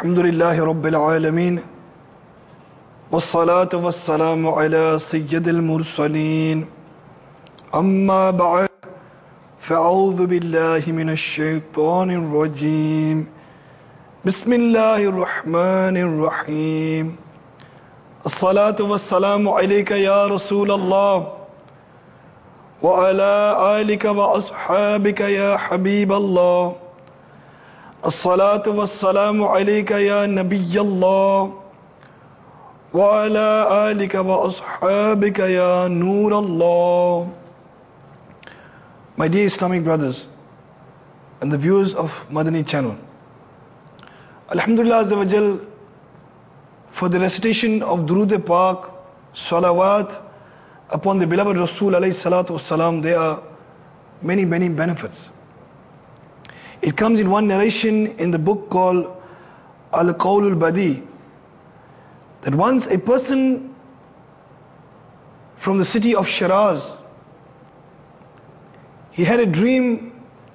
الحمد لله رب العالمين والصلاة والسلام على سيد المرسلين أما بعد فأعوذ بالله من الشيطان الرجيم بسم الله الرحمن الرحيم الصلاة والسلام عليك يا رسول الله وعلى آلك وأصحابك يا حبيب الله الصلاة والسلام عليك يا نبي الله وعلى آلك وأصحابك يا نور الله. My dear Islamic brothers and the viewers of Madani channel, Alhamdulillah Azza wa Jal, for the recitation of Durood Pak, Salawat upon the beloved Rasul alayhi salatu wassalam, there are many benefits. It comes in one narration in the book called Al-Qawl al-Badi, that once a person from the city of Shiraz, he had a dream,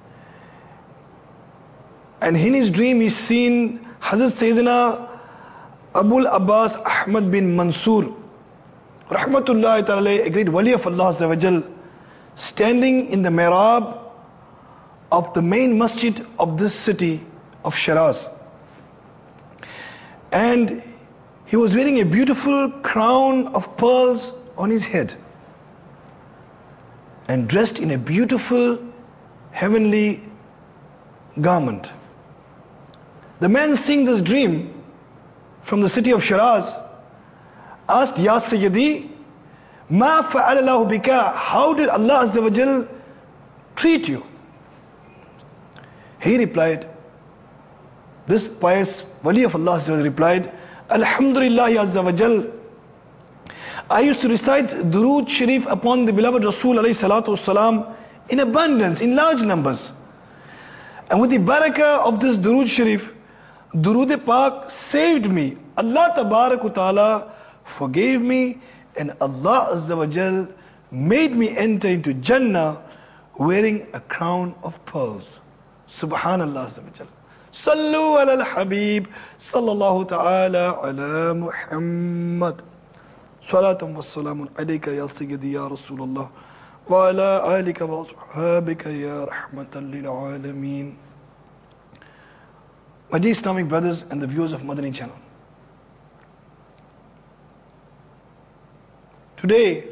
and in his dream he seen Hazrat Sayyidina Abul Abbas Ahmad bin Mansur Rahmatullahi Ta'ala, a great wali of Allah Azza wa Jal, standing in the mihrab of the main masjid of this city of Shiraz. And he was wearing a beautiful crown of pearls on his head and dressed in a beautiful heavenly garment. The man seeing this dream from the city of Shiraz asked, Ya Sayyidi, Ma fa'alallahu bika, how did Allah Azza wa Jal treat you? He replied, this pious wali of Allah Azza wa Jal replied, Alhamdulillah Azza wa Jal, I used to recite Durood Sharif upon the beloved Rasul alayhi salatu wasalam in abundance, in large numbers. And with the barakah of this Durood Sharif, Durood Pak saved me. Allah Tabarak wa Ta'ala forgave me, and Allah Azza wa Jal made me enter into Jannah wearing a crown of pearls. Subhanallah Azza wa Jal. Sallu ala al-Habib sallallahu ta'ala ala Muhammad. Salatam wa salamun alayka ya Sayyidi ya Rasulullah wa ala alika wa ashabika ya rahmatan lil alameen. My dear Islamic brothers and the viewers of Madani channel, today,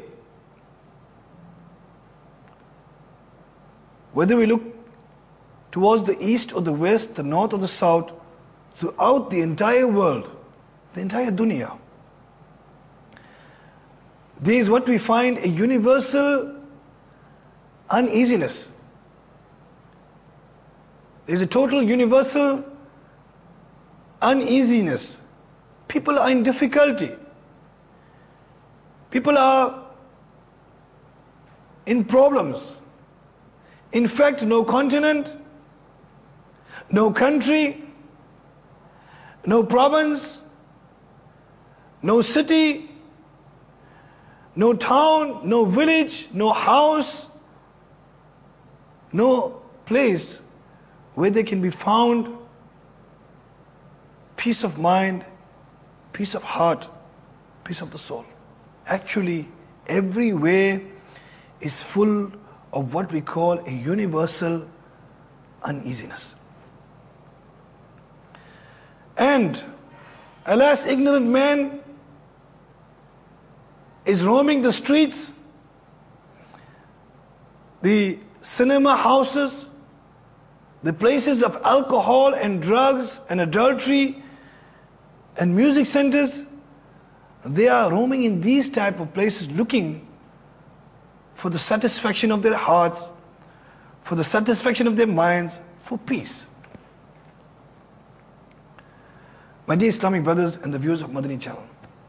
whether we look towards the east or the west, the north or the south, throughout the entire world, the entire dunya, there is what we find a universal uneasiness. There is a total universal uneasiness. People are in difficulty. People are in problems. In fact, no continent, no country, no province, no city, no town, no village, no house, no place where there can be found peace of mind, peace of heart, peace of the soul. Actually, everywhere is full of what we call a universal uneasiness. And alas, ignorant man is roaming the streets, the cinema houses, the places of alcohol and drugs and adultery and music centers. They are roaming in these type of places looking for the satisfaction of their hearts, for the satisfaction of their minds, for peace. My dear Islamic brothers and the viewers of Madani channel,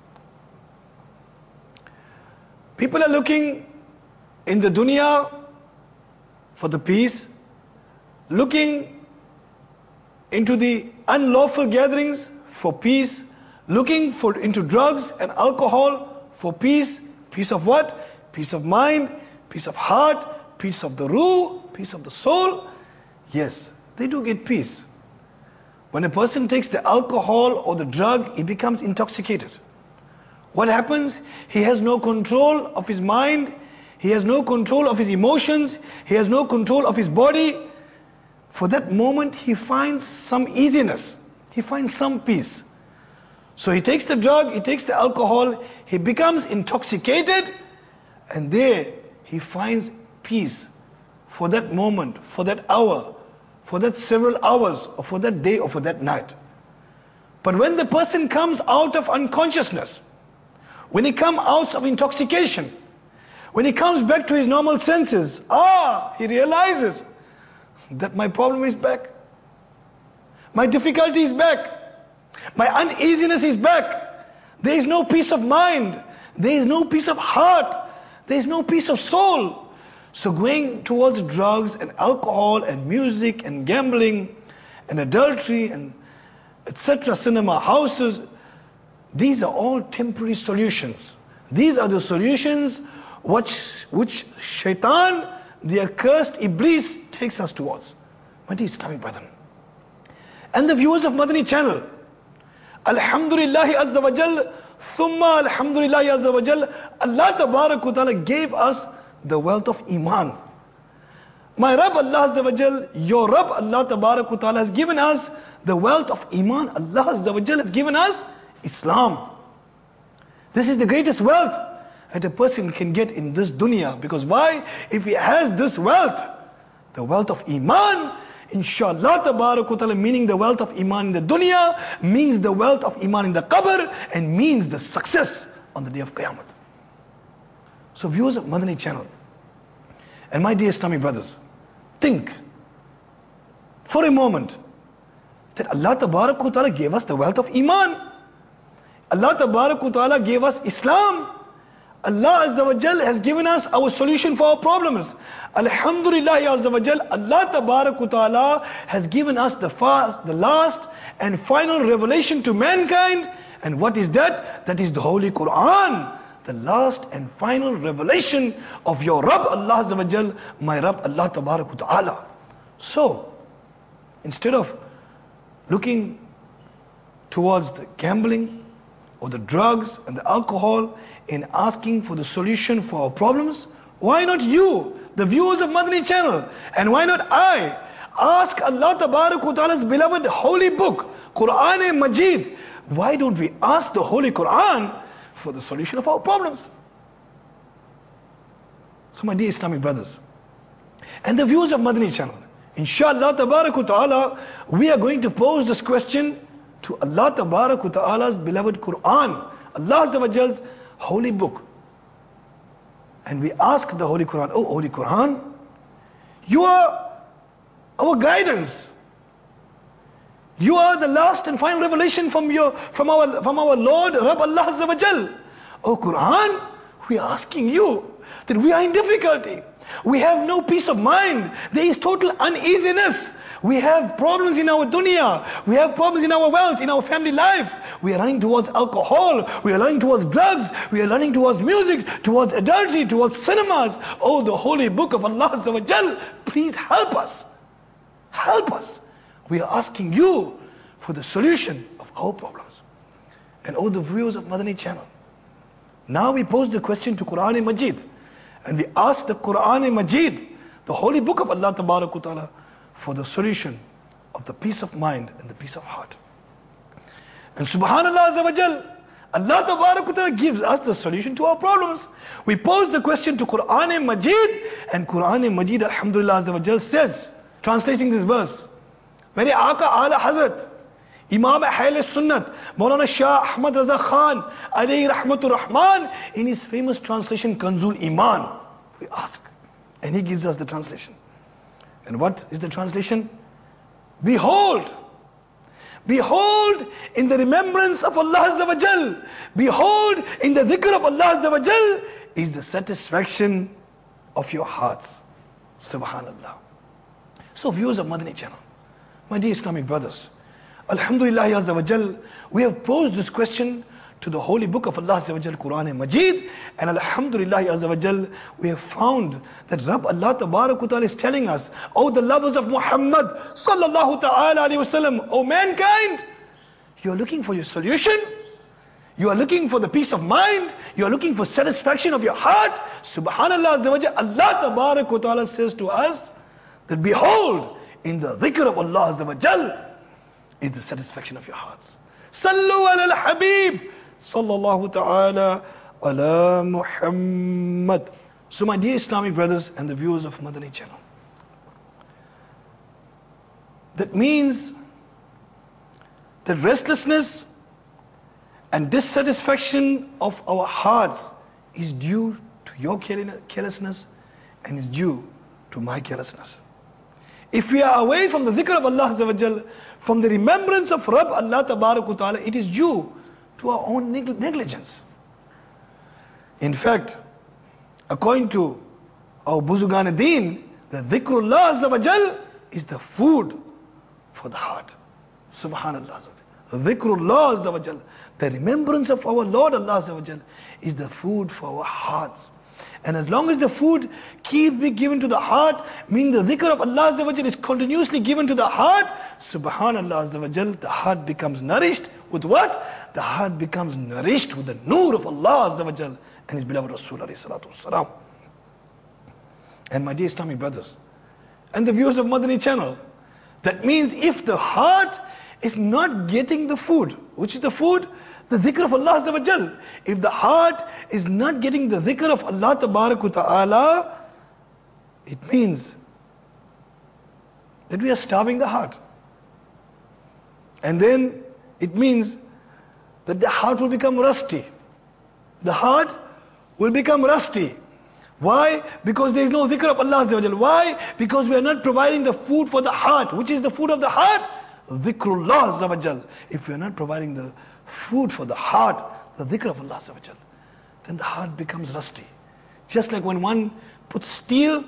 people are looking in the dunya for the peace, looking into the unlawful gatherings for peace, looking into drugs and alcohol for peace. Peace of what? Peace of mind, peace of heart, peace of the ruh, peace of the soul. Yes, they do get peace. When a person takes the alcohol or the drug, he becomes intoxicated. What happens? He has no control of his mind, he has no control of his emotions, he has no control of his body. For that moment, he finds some easiness, he finds some peace. So he takes the drug, he takes the alcohol, he becomes intoxicated, and there he finds peace for that moment, for that hour, for that several hours, or for that day, or for that night. But when the person comes out of unconsciousness, when he comes out of intoxication, when he comes back to his normal senses, he realizes that my problem is back. My difficulty is back. My uneasiness is back. There is no peace of mind. There is no peace of heart. There is no peace of soul. So going towards drugs and alcohol and music and gambling and adultery and etc., cinema houses, these are all temporary solutions. These are the solutions which shaitan, the accursed Iblis, takes us towards. My dear Islamic brethren. And the viewers of Madani channel, Alhamdulillahi Azza wa Jal, Thumma Alhamdulillahi Azza wa Jal, Allah Tabarak wa Ta'ala gave us the wealth of Iman. My Rabb Allah Azza wa Jal, your Rabb Allah Tabarak wa Ta'ala has given us the wealth of Iman. Allah Azza wa Jal has given us Islam. This is the greatest wealth that a person can get in this dunya. Because why? If he has this wealth, the wealth of Iman, inshallah Tabarak wa Ta'ala, meaning the wealth of Iman in the dunya, means the wealth of Iman in the qabr, and means the success on the day of Qiyamah. So viewers of Madani channel, and my dear Islamic brothers, think for a moment that Allah Tabarak wa Ta'ala gave us the wealth of Iman. Allah Tabarak wa Ta'ala gave us Islam. Allah Azza wa Jal has given us our solution for our problems. Alhamdulillah Azza wa Jal, Allah Tabarak wa Ta'ala has given us the last and final revelation to mankind. And what is that? That is the Holy Quran. The last and final revelation of your Rabb Allah Azza wa Jal, my Rabb Allah Tabarak wa Ta'ala. So, instead of looking towards the gambling or the drugs and the alcohol in asking for the solution for our problems, why not you, the viewers of Madani channel, and why not I, ask Allah Tabarak wa Ta'ala's beloved holy book, Quran Majid? Why don't we ask the Holy Quran for the solution of our problems? So my dear Islamic brothers, and the viewers of Madani channel, inshallah Tabarak wa Ta'ala, we are going to pose this question to Allah Tabarak wa Ta'ala's beloved Quran, Allah Azza wa Jal's holy book. And we ask the Holy Quran, oh Holy Quran, you are our guidance. You are the last and final revelation from our Lord, Rabb Allah Azza wa Jal. Oh Quran, we are asking you that we are in difficulty. We have no peace of mind. There is total uneasiness. We have problems in our dunya. We have problems in our wealth, in our family life. We are running towards alcohol. We are running towards drugs. We are running towards music, towards adultery, towards cinemas. Oh, the holy book of Allah Azza wa Jal, please help us. Help us. We are asking you for the solution of our problems. And oh, the viewers of Madani channel, now we pose the question to Quran Majid. And we ask the Quran Majid, the holy book of Allah Tabarak wa Ta'ala, for the solution of the peace of mind and the peace of heart. And Subhanallah Azza wa Jal, Allah Tabarak wa Ta'ala gives us the solution to our problems. We pose the question to Quran Majid, and Quran Majid, Alhamdulillah Azza wa Jal, says, translating this verse, Mere Aqa Ala Hazrat, Imam Ahl Sunnat, Maulana Shah Ahmad Raza Khan, alayhi Rahmatur Rahman, in his famous translation, Kanzul Iman, we ask, and he gives us the translation. And what is the translation? Behold, behold in the remembrance of Allah Azza wa Jal, behold in the dhikr of Allah Azza wa Jal is the satisfaction of your hearts. Subhanallah. So viewers of Madani channel, my dear Islamic brothers, Alhamdulillah Azza wa Jal, we have posed this question to the holy book of Allah Azza wa Jal, Quran and Majid, and Alhamdulillah Azza wa Jal, we have found that Rabb Allah Tabarak wa Ta'ala is telling us, oh the lovers of Muhammad Sallallahu Ta'ala Alaihi Wasallam, oh mankind, you are looking for your solution, you are looking for the peace of mind, you are looking for satisfaction of your heart. Subhanallah Azza wa Jal, Allah Tabarak wa Ta'ala says to us that behold, in the dhikr of Allah Azza wa Jal is the satisfaction of your hearts. Sallu ala al-Habib Sallallahu Ta'ala ala Muhammad. So my dear Islamic brothers and the viewers of Madani channel, that means that restlessness and dissatisfaction of our hearts is due to your carelessness and is due to my carelessness. If we are away from the dhikr of Allah Azza wa Jal, from the remembrance of Rabb Allah Tabarak wa Ta'ala, it is due to our own negligence. In fact, according to our Buzugan Deen, the dhikrullah Azza wa Jal is the food for the heart. Subhanallah. Dhikrullah Azza wa Jal, the remembrance of our Lord Allah Azza wa Jal, is the food for our hearts. And as long as the food keeps being given to the heart, meaning the dhikr of Allah Azza wa Jal is continuously given to the heart, Subhanallah Azza wa Jal, the heart becomes nourished with what? The heart becomes nourished with the nur of Allah Azza wa Jal and His beloved Rasul alayhi salatu wasalam. And my dear Islamic brothers and the viewers of Madani channel, that means if the heart is not getting the food, which is the food? The dhikr of Allah Azza wa Jal. If the heart is not getting the dhikr of Allah Tabarak wa Ta'ala, it means that we are starving the heart. And then it means that the heart will become rusty. The heart will become rusty. Why? Because there is no dhikr of Allah Azza wa Jal. Why? Because we are not providing the food for the heart. Which is the food of the heart? Dhikrullah Azza wa Jal. If we are not providing the food for the heart, the dhikr of Allah Azza wa Jal, then the heart becomes rusty. Just like when one puts steel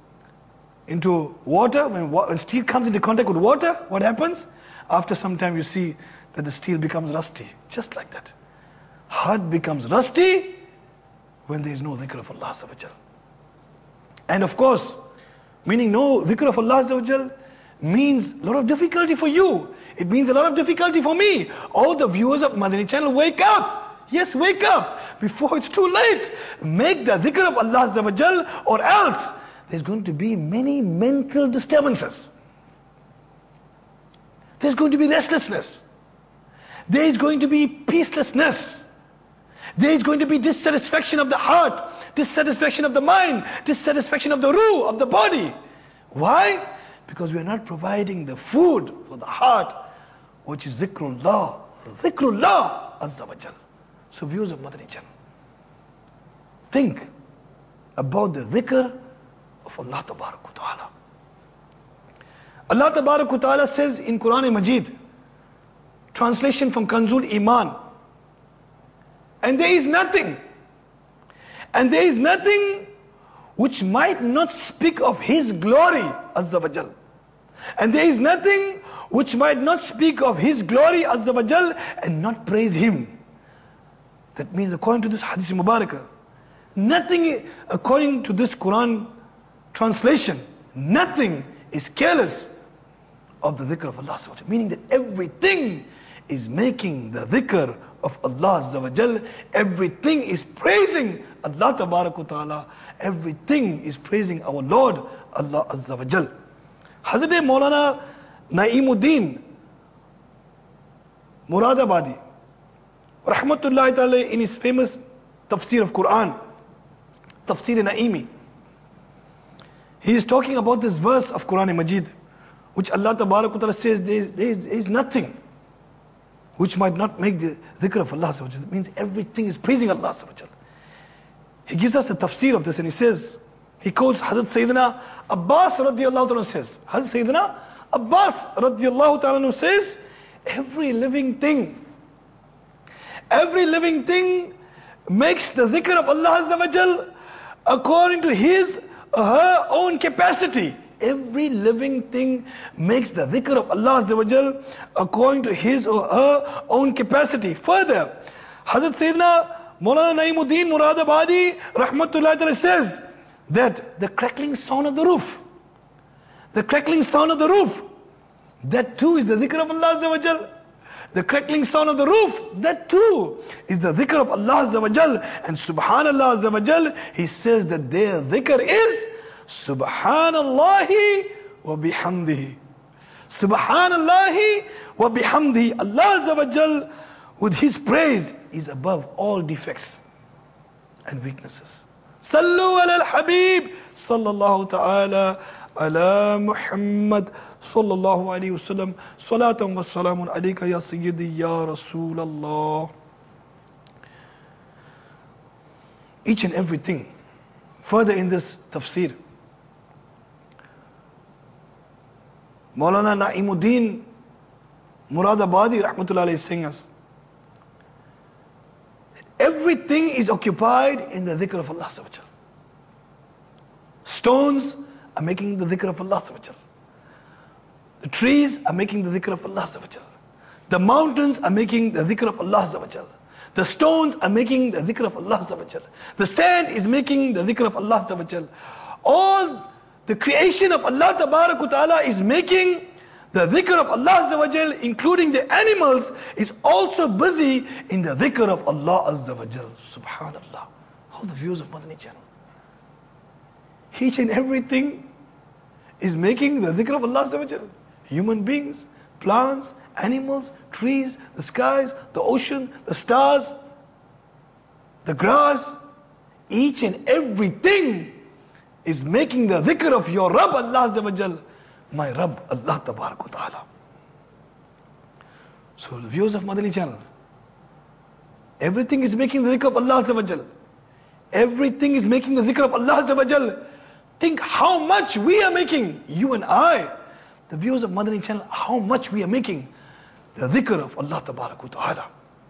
into water, when steel comes into contact with water, what happens? After some time you see that the steel becomes rusty. Just like that. Heart becomes rusty when there is no dhikr of Allah Azza wa Jal. And of course, meaning no dhikr of Allah Azza wa Jal means a lot of difficulty for you. It means a lot of difficulty for me. All the viewers of Madani channel, wake up. Yes, wake up before it's too late. Make the dhikr of Allah Azza wa Jal, or else there's going to be many mental disturbances. There's going to be restlessness. There is going to be peacelessness. There is going to be dissatisfaction of the heart, dissatisfaction of the mind, dissatisfaction of the ruh, of the body. Why? Because we are not providing the food for the heart, which is dhikrullah, dhikrullah Azza wa Jal. So viewers of Madani channel, think about the dhikr of Allah Tabarak wa Ta'ala. Allah Tabarak wa Ta'ala says in Quran Majid, translation from Kanzul Iman, and there is nothing which might not speak of His glory, Azza wa Jal. And there is nothing which might not speak of His glory, Azza wa Jal, and not praise Him. That means according to this Hadith Mubarakah, nothing, according to this Quran translation, nothing is careless of the dhikr of Allah Azza wa Jal. Meaning that everything is making the dhikr of Allah Azza wa Jal. Everything is praising Allah Tabarak wa Ta'ala. Everything is praising our Lord Allah Azza wa Jal. Hazrat Maulana Naimuddin Muradabadi, Rahmatullahi Ta'ala, in his famous tafsir of Quran, Tafsir Naimi, he is talking about this verse of Quran Majid, which Allah Tabarak wa Ta'ala says there is nothing which might not make the dhikr of Allah Azza wa Jal. It means everything is praising Allah Azza wa Jal. He gives us the tafsir of this and he says, he quotes Hazrat Sayyidina Abbas radiallahu ta'ala says, Hazrat Sayyidina Abbas radiallahu ta'ala says, every living thing makes the dhikr of Allah Azza wa Jal according to his or her own capacity. Every living thing makes the dhikr of Allah Azza wa Jal according to his or her own capacity. Further, Hazrat Sayyidina Maulana Naimuddin Muradabadi Rahmatullahi Ta'ala says that the crackling sound of the roof, the crackling sound of the roof, that too is the dhikr of Allah Azza wa Jal. The crackling sound of the roof, that too is the dhikr of Allah Azza wa Jal. And Subhanallah Azza wa Jal, he says that their dhikr is Subhanallahi wa bihamdihi. Subhanallahi wa bihamdihi. Allah Azza wa Jal, with his praise, is above all defects and weaknesses. Sallu ala al-Habib sallallahu ta'ala ala Muhammad sallallahu alayhi wasallam. Salatan wa salamun alayka ya Sayyidi ya Rasulallah. Each and everything. Further in this tafsir, Maulana Naimuddin Muradabadi Rahmatullah Alayhi is saying us, everything is occupied in the dhikr of Allah Subhanahu wa Ta'ala. Stones are making the dhikr of Allah Subhanahu wa Ta'ala. The trees are making the dhikr of Allah Subhanahu wa Ta'ala. The mountains are making the dhikr of Allah Subhanahu wa Ta'ala. The stones are making the dhikr of Allah Subhanahu wa Ta'ala. The sand is making the dhikr of Allah Subhanahu wa Ta'ala. All the creation of Allah Tabarak wa Ta'ala is making the dhikr of Allah Azza wa Jal, including the animals, is also busy in the dhikr of Allah Azza wa Jal. Subhanallah. All the views of Madani channel. Each and everything is making the dhikr of Allah Azza wa Jal. Human beings, plants, animals, trees, the skies, the ocean, the stars, the grass, each and everything is making the dhikr of your Rabb Allah Azza wa Jal. My Rabb, Allah Tabarak wa Ta'ala. So the viewers of Madani channel, everything is making the dhikr of Allah Azza wa Jal. Everything is making the dhikr of Allah Azza wa Jal. Think how much we are making, you and I, the viewers of Madani channel, how much we are making the dhikr of Allah Tabarak wa Ta'ala.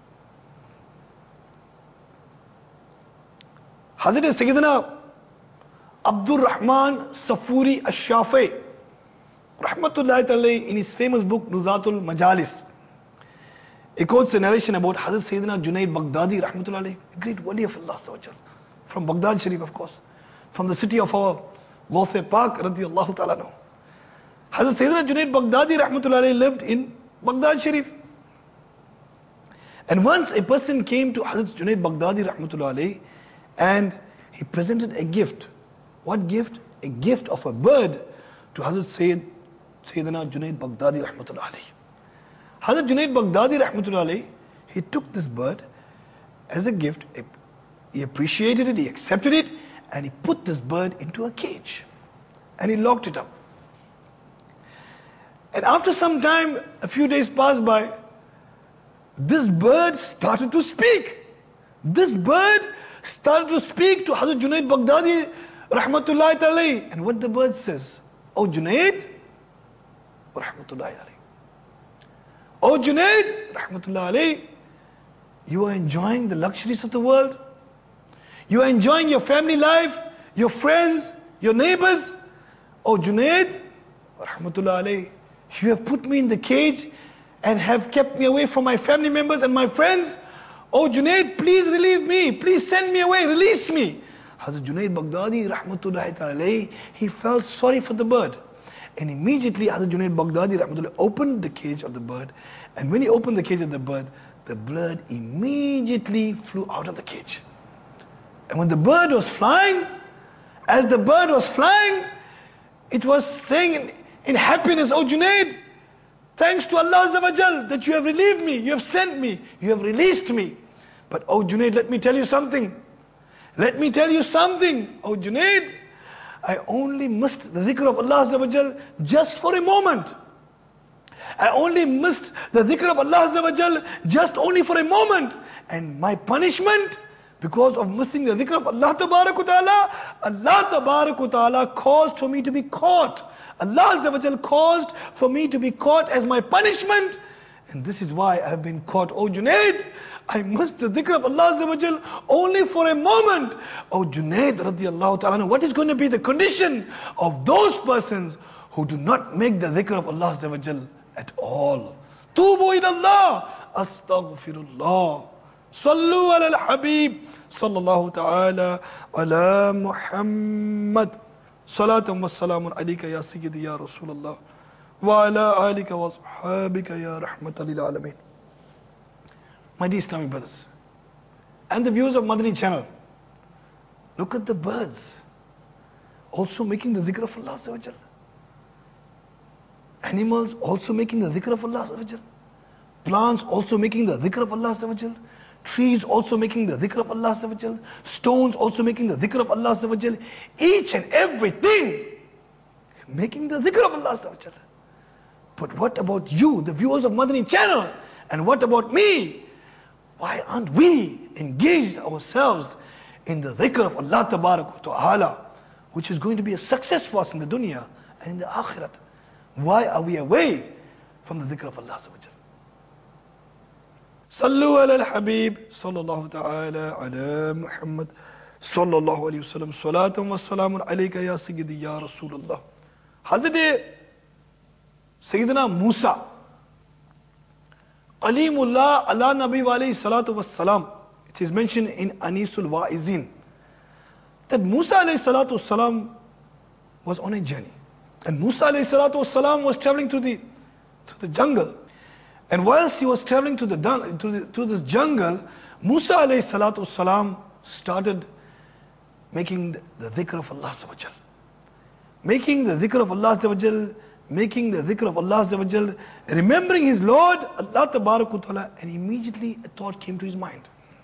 Hazrat Sayyidina Abdul Rahman Safuri Ash-Shafi Rahmatullahi Ta'ala, in his famous book Nuzatul Majalis, he quotes a narration about Hazrat Sayyidina Junaid Baghdadi Rahmatullahi, a great wali of Allah from Baghdad Sharif, of course, from the city of our Gawth Pak radiyallahu ta'ala anhu. Hazrat Sayyidina Junaid Baghdadi Rahmatullahi lived in Baghdad Sharif. And once a person came to Hazrat Junaid Baghdadi Rahmatullahi and he presented a gift. What gift? A gift of a bird to Hazrat Sayyidina Junaid Baghdadi Rahmatullahi. Hazrat Junaid Baghdadi Rahmatullahi, he took this bird as a gift. He appreciated it, he accepted it, and he put this bird into a cage. And he locked it up. And after some time, a few days passed by, this bird started to speak. This bird started to speak to Hazrat Junaid Baghdadi Rahmatullahi Ta'ala. And what the bird says? Oh Junaid Rahmatullahi Alayhi. Oh Junaid Rahmatullahi Alayhi, you are enjoying the luxuries of the world. You are enjoying your family life, your friends, your neighbors. Oh Junaid Rahmatullahi Alayhi, you have put me in the cage and have kept me away from my family members and my friends. Oh Junaid, please relieve me. Please send me away. Release me. Hazrat Junaid Baghdadi Rahmatullahi Ta'ala, he felt sorry for the bird. And immediately Hazrat Junaid Baghdadi Rahmatullahi opened the cage of the bird. And when he opened the cage of the bird immediately flew out of the cage. And when the bird was flying, as the bird was flying, it was saying in happiness, oh Junaid, thanks to Allah Azza wa Jal that you have relieved me, you have sent me, you have released me. But oh Junaid, let me tell you something. Let me tell you something. Oh Junaid, I only missed the dhikr of Allah Azza wa Jal just for a moment. I only missed the dhikr of Allah Azza wa Jal just only for a moment. And my punishment, because of missing the dhikr of Allah Tabarak wa Ta'ala, Allah Tabarak wa Ta'ala caused for me to be caught. Allah Azza wa Jal caused for me to be caught as my punishment. And this is why I have been caught. Oh Junaid, I missed the dhikr of Allah Azza wa Jal only for a moment. Oh Junaid radiyallahu ta'ala, what is going to be the condition of those persons who do not make the dhikr of Allah Azza wa Jal at all? Tubu ila Allah, astaghfirullah. Sallu ala al-Habib. Sallallahu ta'ala ala Muhammad. Salatan wa salamun alayka ya Sayyidi ya Rasulullah. Wa ala alika wa sahabika ya rahmatan lil alameen. My dear Islamic brothers and the viewers of Madani channel, look at the birds also making the dhikr of Allah Azza wa Jal. Animals also making the dhikr of Allah Azza wa Jal. Plants also making the dhikr of Allah Azza wa Jal. Trees also making the dhikr of Allah Azza wa Jal. Stones also making the dhikr of Allah Azza wa Jal. Each and everything making the dhikr of Allah Azza wa Jal. But what about you, the viewers of Madani channel? And what about me? Why aren't we engaged ourselves in the dhikr of Allah Tabarak wa Ta'ala, which is going to be a success for us in the dunya and in the akhirat? Why are we away from the dhikr of Allah Azza wa Jal? Sallu ala al-Habib, sallallahu ta'ala ala Muhammad, sallallahu alayhi wa sallam, salatan wa salamun alayka ya Sayyidi ya Rasulullah. Hazrat Sayyidina Musa, Kalimullah ala Nabi wa alayhi salatu wa salam. It is mentioned in Anisul Wa'izin that Musa alayhi salatu wa salam was on a journey. And Musa alayhi salatu wa salam was traveling to the jungle. And whilst he was traveling to this jungle, Musa alayhi salatu wa salam started making the dhikr of Allah Azza wa Jal. Making the dhikr of Allah Azza wa Jal, making the dhikr of Allah Azza wa Jal, remembering his Lord, Allah Tabarak wa Ta'ala, and immediately a thought came to his mind.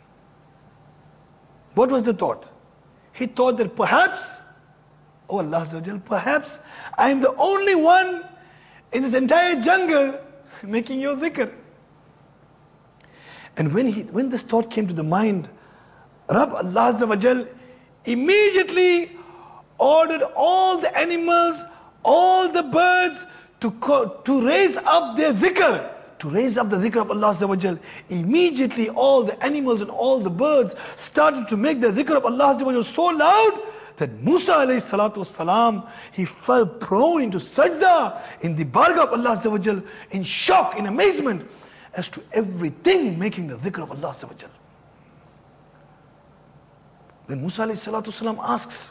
What was the thought? He thought that perhaps, oh Allah Azza wa Jal, perhaps I am the only one in this entire jungle making your dhikr. And when this thought came to the mind, Rabb Allah Azza wa Jal immediately ordered all the animals, all the birds to raise up their dhikr, to raise up the dhikr of Allah Azza wa Jal. Immediately all the animals and all the birds started to make the dhikr of Allah Azza wa Jal so loud that Musa alayhi salatu wasalam, he fell prone into sajda in the bargah of Allah Azza wa Jal, in shock, in amazement as to everything making the dhikr of Allah Azza wa Jal. Then Musa alayhi salatu wasalam asks,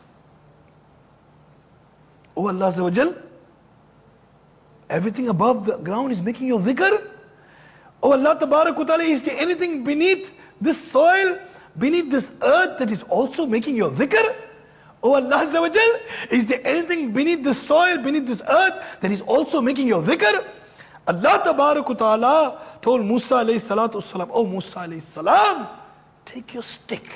Oh Allah Azza wa Jal, everything above the ground is making your dhikr? Oh Allah Tabarak wa Ta'ala, is there anything beneath this soil, beneath this earth that is also making your dhikr? Oh Allah Azza wa Jal, is there anything beneath this soil, beneath this earth that is also making your dhikr? Allah Tabarak wa Ta'ala told Musa alayhi salatu wasalam, Oh Musa alayhi salam, take your stick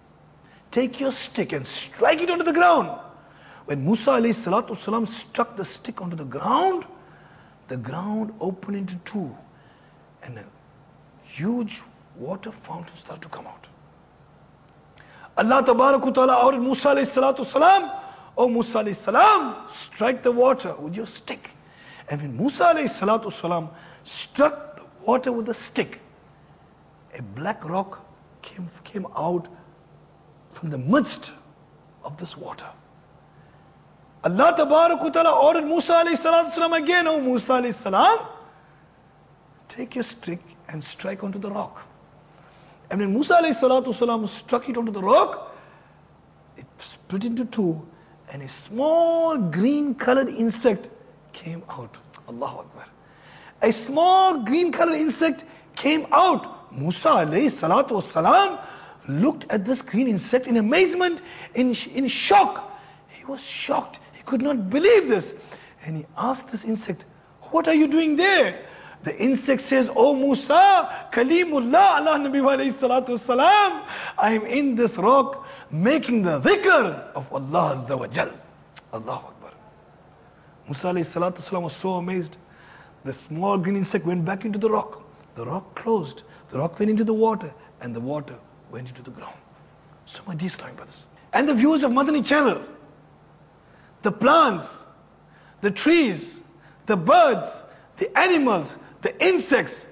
and strike it onto the ground. When Musa alayhi salatu wasalam struck the stick onto the ground opened into two and a huge water fountain started to come out. Allah Tabarak wa Ta'ala ordered Musa alayhi salatu wasalam, Oh Musa alayhi salam, strike the water with your stick. And when Musa alayhi salatu wasalam struck the water with the stick, a black rock came out from the midst of this water. Allah Tabarak wa Ta'ala ordered Musa alayhi salatu wasalam again, Oh Musa alayhi salam, take your stick and strike onto the rock. And when Musa alayhi salatu wasalam struck it onto the rock, it split into two and a small green colored insect came out. Allahu Akbar. A small green colored insect came out. Musa alayhi salatu wasalam looked at this green insect in amazement, in shock. He was shocked. He could not believe this. And he asked this insect, What are you doing there? The insect says, Oh Musa, Kalimullah, Allah Nabi wa alayhi salatu wasalam, I am in this rock making the dhikr of Allah Azza wa Jal. Allahu Akbar. Musa alayhi salatu wasalam was so amazed. The small green insect went back into the rock. The rock closed. The rock went into the water. And the water went into the ground. So my dear Islamic brothers, and the viewers of Madani channel, the plants, the trees, the birds, the animals, the insects,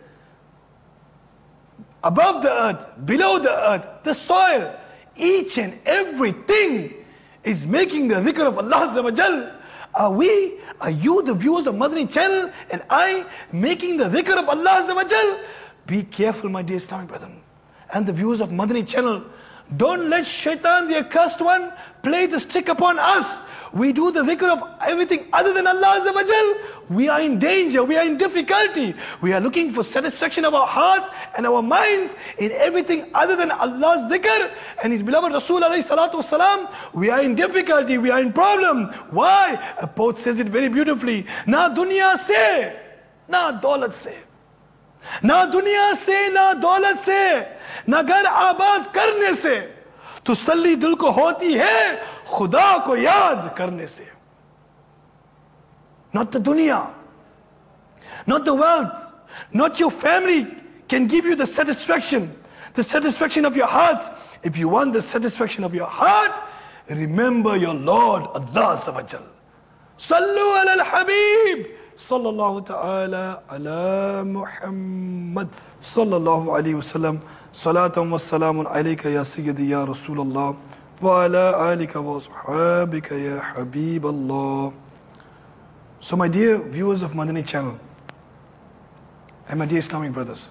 above the earth, below the earth, the soil, each and everything is making the dhikr of Allah Azza wa Jal. Are you the viewers of Madani channel and I making the dhikr of Allah Azza wa Jal? Be careful, my dear Islamic brethren. and the viewers of Madani channel, don't let Shaitan, the accursed one, play this trick upon us. We do the dhikr of everything other than Allah Azza wa Jal. We are in danger, we are in difficulty. We are looking for satisfaction of our hearts and our minds in everything other than Allah's dhikr and His beloved Rasul alayhi salatu wasalam. We are in difficulty, we are in problem. Why? A poet says it very beautifully. Na dunya se, na daulat se. ना दुनिया से ना दौलत से ना घर आबाद करने से तसल्ली दिल को होती है खुदा को याद करने से. Not the dunya, not the wealth, not your family can give you the satisfaction of your hearts. If you want the satisfaction of your heart, remember your Lord Allah Azza wa Jal. Sallu ala al-Habib sallallahu ta'ala ala Muhammad sallallahu alayhi wa sallam. Salatan wa salamun alayka ya Sayyidi ya Rasulallah wa ala alika wa ashabika ya Habib Allah. So my dear viewers of Madani channel and my dear Islamic brothers,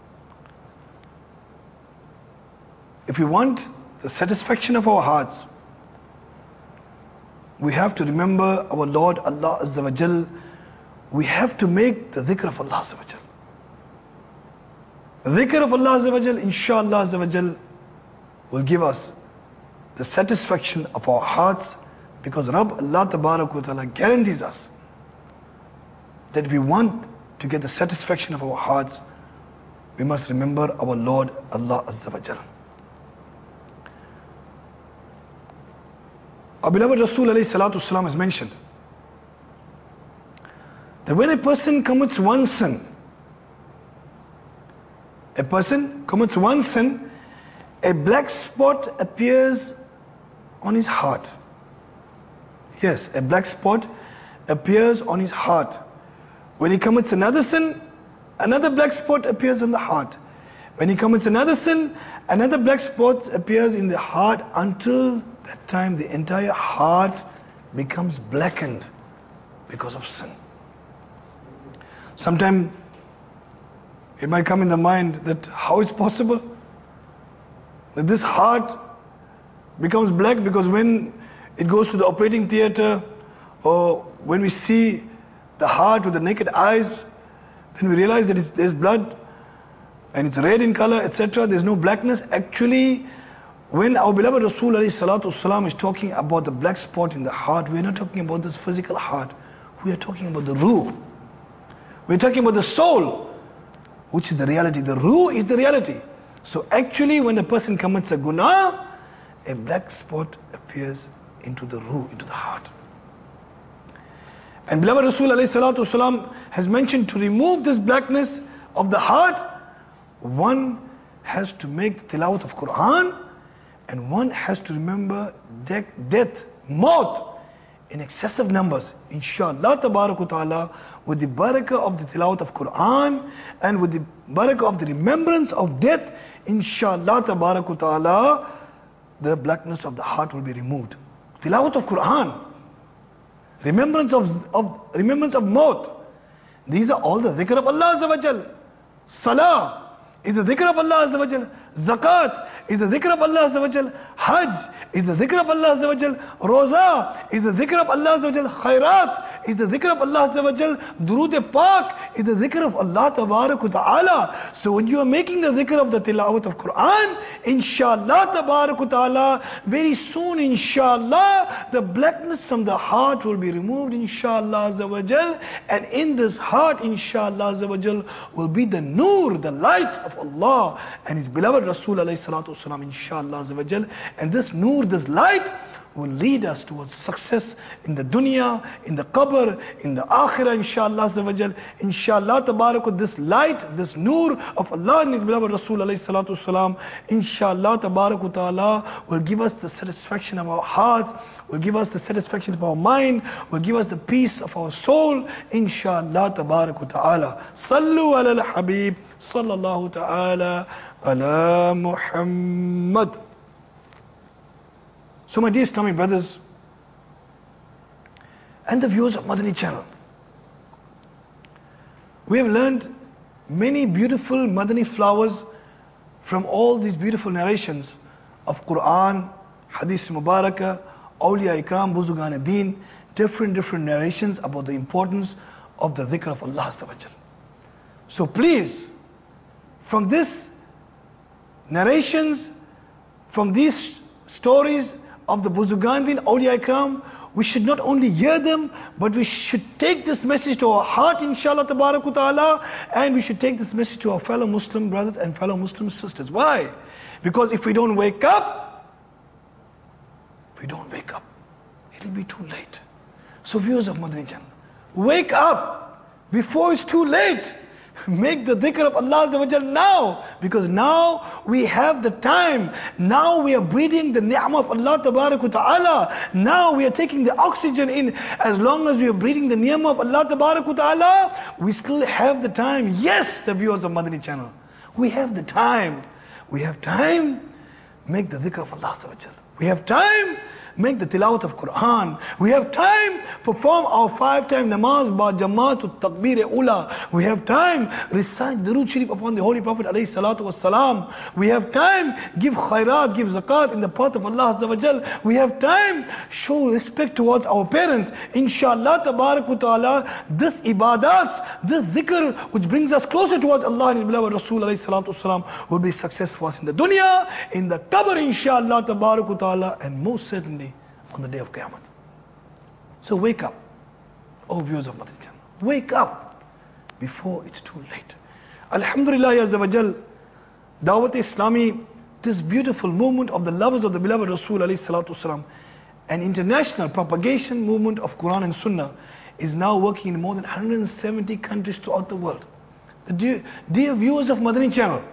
if we want the satisfaction of our hearts, we have to remember our Lord Allah Azza wa Jal. We have to make the dhikr of Allah Azza wa Jal. The dhikr of Allah Azza wa Jal, inshallah Azza wa Jal, will give us the satisfaction of our hearts, because Rabb Allah Tabarak wa Ta'ala guarantees us that if we want to get the satisfaction of our hearts, we must remember our Lord Allah Azza wa Jal. Our beloved Rasul alayhi salatu wasalam has mentioned that when a person commits one sin, a black spot appears on his heart. Yes, a black spot appears on his heart. When he commits another sin, another black spot appears on the heart. When he commits another sin, another black spot appears in the heart, until that time the entire heart becomes blackened because of sin. Sometimes it might come in the mind that how it's possible that this heart becomes black, because when it goes to the operating theater, or when we see the heart with the naked eyes, then we realize that there's blood and it's red in color, etc. There's no blackness. Actually, when our beloved Rasul alayhi salatu wasalam is talking about the black spot in the heart, we're not talking about this physical heart. We are talking about the ruh. We're talking about the soul, which is the reality. The ruh is the reality. So actually, when a person commits a guna, a black spot appears into the ruh, into the heart. And beloved Rasul alayhi salatu wasalam has mentioned, to remove this blackness of the heart, one has to make the tilawat of Quran, and one has to remember death, maut, in excessive numbers. Inshallah tabarak ta'ala, with the barakah of the tilawat of Quran and with the barakah of the remembrance of death, inshallah tabarak ta'ala, the blackness of the heart will be removed. Tilawat of Quran, remembrance of maut, these are all the dhikr of Allah Azza wa Jal. Salah is the dhikr of Allah Azza wa Jal. Zakat is the dhikr of Allah Azza wa Jal. Hajj is the dhikr of Allah Azza wa Jal. Roza is the dhikr of Allah Azza wa Jal. Khairat is the dhikr of Allah Azza wa Jal. Durood Pak is the dhikr of Allah Tabarak wa Ta'ala. So when you are making the dhikr of the tilawat of Quran, inshallah Tabarak wa Ta'ala, very soon inshallah, the blackness from the heart will be removed, inshallah Azza wa Jal. And in this heart, inshallah Azza wa Jal, will be the nur, the light of Allah and His beloved Rasul alayhi salatu wasalam, inshallah Azza wa Jal. And this nur, this light, will lead us towards success in the dunya, in the qabr, in the akhirah, inshallah Azza wa Jal. Inshallah tabarak, this light, this nur of Allah and His beloved Rasul alayhi salatu wasalam, inshallah tabarak ta'ala, will give us the satisfaction of our hearts, will give us the satisfaction of our mind, will give us the peace of our soul, inshallah tabarak ta'ala. Sallu ala al-Habib sallallahu ta'ala ala Muhammad. So my dear Islamic brothers and the viewers of Madani channel, we have learned many beautiful Madani flowers from all these beautiful narrations of Quran, Hadith Mubarakah, Awliya Ikram, Buzugan ad-Din, different narrations about the importance of the dhikr of Allah Azza wa Jal. So please, from these narrations, from these stories of the Buzugan din, Awliya Ikram, we should not only hear them, but we should take this message to our heart, inshallah tabarak ta'ala, and we should take this message to our fellow Muslim brothers and fellow Muslim sisters. Why? Because if we don't wake up, it'll be too late. So viewers of Madani Channel, wake up before it's too late. Make the dhikr of Allah Azza wa Jal now, because now we have the time. Now we are breathing the ni'mah of Allah Tabarak Ta'ala. Now we are taking the oxygen in. As long as we are breathing the ni'mah of Allah Tabarak Ta'ala, we still have the time. Yes, the viewers of Madani Channel, we have the time. We have time. Make the dhikr of Allah Azza wa Jal. We have time. Make the tilawat of Quran. We have time. Perform our 5-time namaz ba jamaatul takbir ula. We have time. Recite Durood Sharif upon the Holy Prophet alayhi salatu wassalam. We have time. Give khairat, give zakat in the path of Allah Azza wa Jal. We have time. Show respect towards our parents. Inshallah tabarak ta'ala, this ibadats, this dhikr which brings us closer towards Allah and His beloved Rasul alayhi salatu wassalam will be success for us in the dunya, in the qabr inshallah tabarak ta'ala, and most certainly on the day of Qiyamah. So wake up, oh viewers of Madani Channel. Wake up before it's too late. Alhamdulillah Azza wa Jal, Dawat Islami, this beautiful movement of the lovers of the beloved Rasul alayhi salatu wasalam, an international propagation movement of Quran and Sunnah, is now working in more than 170 countries throughout the world. Dear viewers of Madani Channel,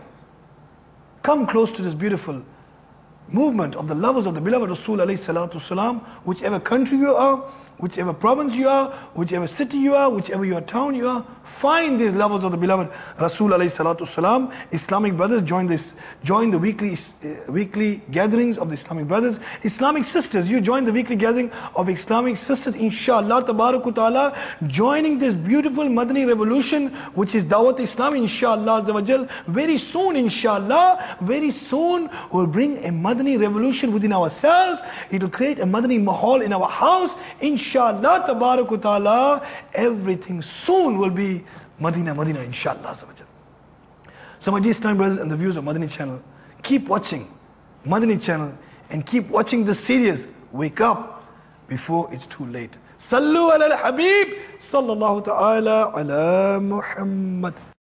come close to this beautiful movement of the lovers of the beloved Rasul alayhi salatu wasalam, whichever country you are, whichever province you are, whichever city you are, whichever your town you are, find these lovers of the beloved Rasul alayhi salatu wasalam. Islamic brothers, join the weekly gatherings of the Islamic brothers. Islamic sisters, you join the weekly gathering of Islamic sisters, inshallah tabarak ta'ala, joining this beautiful Madani revolution which is Dawat Islam, inshallah azza wa jal. Very soon, inshallah, very soon we'll bring a Madani revolution within ourselves. It will create a Madani mahal in our house, inshallah tabarak ta'ala. Everything soon will be Madina, inshallah. So my dear Islamic brothers and the viewers of Madani Channel, keep watching Madani Channel and keep watching this series. Wake up before it's too late. Sallu ala al-Habib sallallahu ta'ala ala Muhammad.